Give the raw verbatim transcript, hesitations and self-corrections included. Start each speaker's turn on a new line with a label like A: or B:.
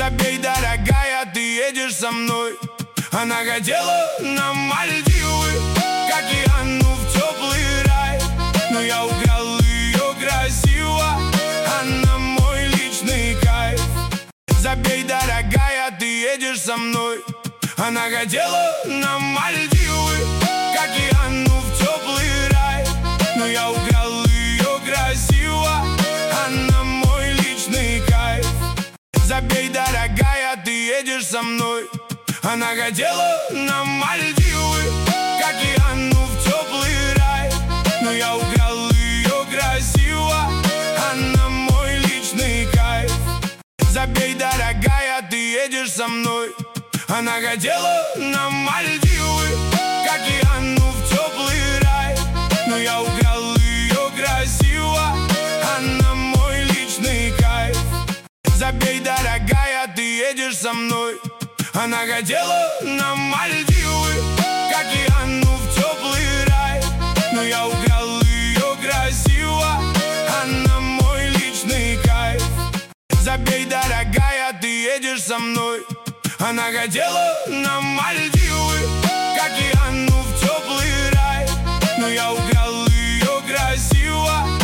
A: Забей, дорогая, ты едешь со мной. Она хотела на Мальдивы, к океану в теплый рай, но я украл ее красиво, она мой личный кайф. Забей, дорогая, ты едешь со мной. Она хотела на Мальдивы, к океану в теплый рай, но я украл ее красиво, она мой личный кайф. Забей, дорогая, ты едешь со мной. Она хотела на Мальдивы, к океану в теплый рай, но я украл ее красиво, она мой личный кайф. Забей, дорогая, ты едешь со мной. Она хотела на Мальдивы, к океану в теплый рай, но я украл ее красиво, она мой личный кайф. Забей, дорогая, ты едешь со мной. Она хотела на Мальдивы, к океану в теплый рай, но я украл ее красиво, она мой личный кайф. Забей, дорогая, ты едешь со мной. Она хотела на Мальдивы, к океану